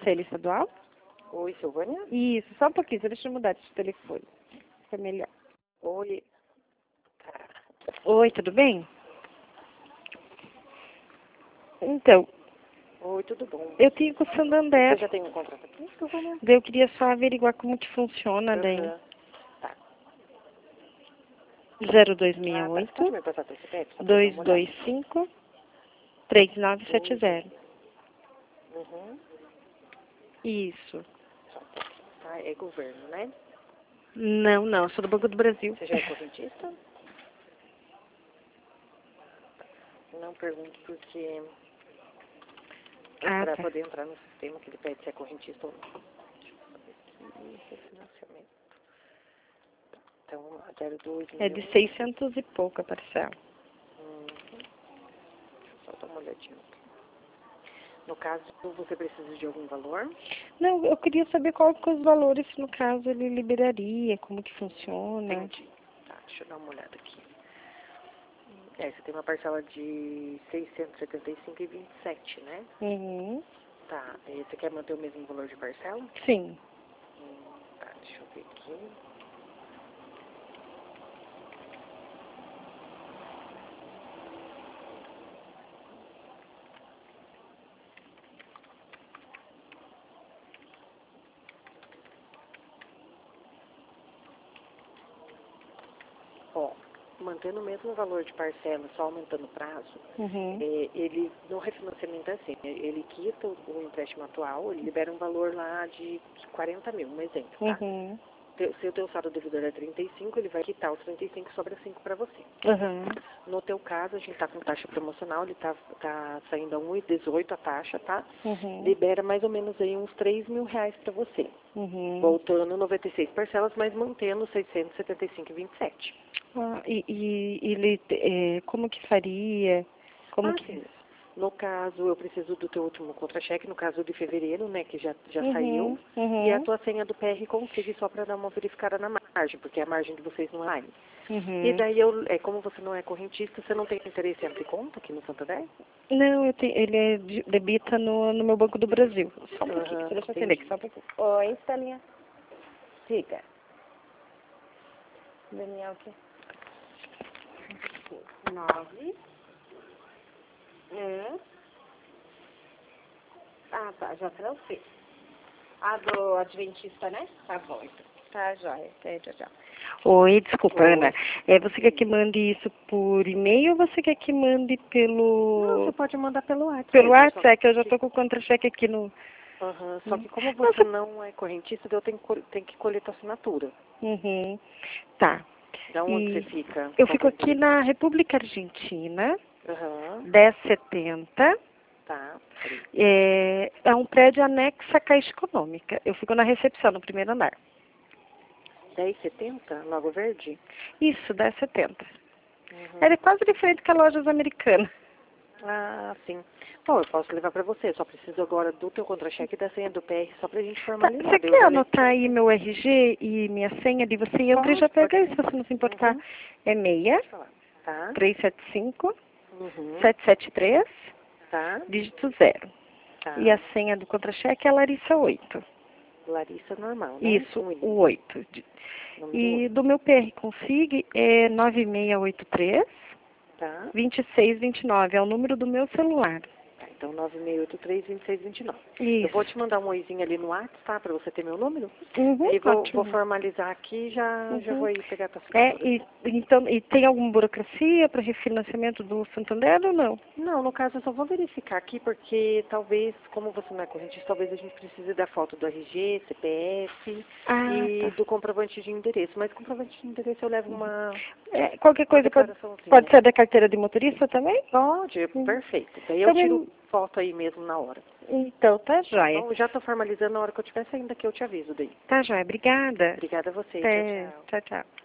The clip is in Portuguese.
Conselho Estadual? Oi, Silvânia? Isso, só um pouquinho, só deixa eu mudar de telefone. Fica melhor. Oi. Oi, tudo bem? Então, Oi, tudo bom? eu tenho com o Santander. Você já tem um contrato aqui, Silvânia? Daí eu queria só averiguar como que funciona daí. Aham. Tá. 0268 Pode me passar teu CPF? Só pra eu dar uma olhada. 225 3970. Uhum. Isso. Tá, é governo, né? Não, não, eu sou do Banco do Brasil. Você já é correntista? Não pergunto porque para Tá. poder entrar no sistema que ele pede se é correntista ou não. Deixa eu saber aqui, refinanciamento. Então, vamos lá, 02 É mil. de 600 e pouco a parcela. Deixa eu só dar uma olhadinha aqui. No caso, você precisa de algum valor? Não, eu queria saber qual que os valores, no caso, ele liberaria, como que funciona. Entendi. Tá, deixa eu dar uma olhada aqui. Você tem uma parcela de 675,27, né? Uhum. Tá, e você quer manter o mesmo valor de parcela? Sim. Tá, deixa eu ver aqui. Ó, mantendo o mesmo valor de parcela, só aumentando o prazo, Uhum. ele, no refinanciamento é assim, ele quita o empréstimo atual, ele libera um valor lá de 40 mil, um exemplo, tá? Uhum. Se o teu saldo devedor é 35, ele vai quitar os 35 e sobra 5 para você. Uhum. No teu caso, a gente tá com taxa promocional, ele tá saindo a 1,18 a taxa, tá? Uhum. Libera mais ou menos aí uns 3 mil reais para você. Uhum. Voltando 96 parcelas, mas mantendo 675,27. E ele, como que faria? Como que... Sim. No caso, eu preciso do teu último contra-cheque, no caso de fevereiro, né, que já saiu, e a Uhum. tua senha do PR Config só para dar uma verificada na margem, porque a margem de vocês não é online. E Uhum. daí, como você não é correntista, você não tem interesse em abrir conta aqui no Santander? Não, ele debita no meu Banco do Brasil. Só um pouquinho, Aham, deixa eu atender entendi. aqui, só um pouquinho. Oi, Estelinha. Diga. Daniel, aqui. 9. Tá, já transferi. A do Adventista, né? Tá bom, então. Tá, joia. Até, tchau, tchau. Oi, desculpa, Oi. Ana. Você quer que mande isso por e-mail ou você quer que mande Não, você pelo... pode mandar pelo WhatsApp. Pelo mesmo, WhatsApp? É que eu já tô com o contra-cheque aqui no... Só que como Não, você não é correntista, eu tenho que colher tua assinatura. Uhum. Tá. Da onde você E fica? eu Qual fico que é o aqui endereço? na República Argentina, Aham, 1070. tá. Peraí. É um prédio anexo à Caixa Econômica. Eu fico na recepção, no primeiro andar. 1070, Lago Verde? Isso, 1070. Uhum. Ela é quase de frente com as lojas americanas. Ah, sim. Bom, eu posso levar pra você. Só preciso agora do teu contra-cheque e da senha do PR só pra gente Tá, formalizar. você Daí eu quer já levo anotar pra aí você. meu RG e minha senha de você entra e já Pode pega aí, se sim. você não se importar. Uhum. É 6 Pode falar. Tá? 375 Uhum. 773 Tá? dígito 0. E a Tá. senha do contra-cheque é Larissa 8. Larissa normal, né? Isso, Um o I. 8. Número E 8. do meu PR Config é 9683 Tá? 2629. É o número do meu celular. Tá, então 9683-2629. Eu vou Isso. te mandar um oizinho ali no WhatsApp, tá? Pra você ter meu número. Uhum, E vou ótimo. formalizar aqui e já Uhum. vou aí pegar a tua assinatura. Então, e tem alguma burocracia para refinanciamento do Santander ou não? Não, no caso eu só vou verificar aqui porque talvez, como você não é correntista, talvez a gente precise da foto do RG, CPF e Tá. do comprovante de endereço. Mas comprovante de endereço eu levo Qualquer uma coisa pode declaraçãozinha. ser da carteira de motorista também? Pode, Uhum. perfeito. Daí eu tiro Também, foto aí mesmo na hora. então, tá Tá joia. bom? Já tô formalizando na hora que eu estiver saindo aqui, eu te aviso daí. Tá joia, obrigada. Obrigada a você. Tchau, Até, tchau. tchau, tchau.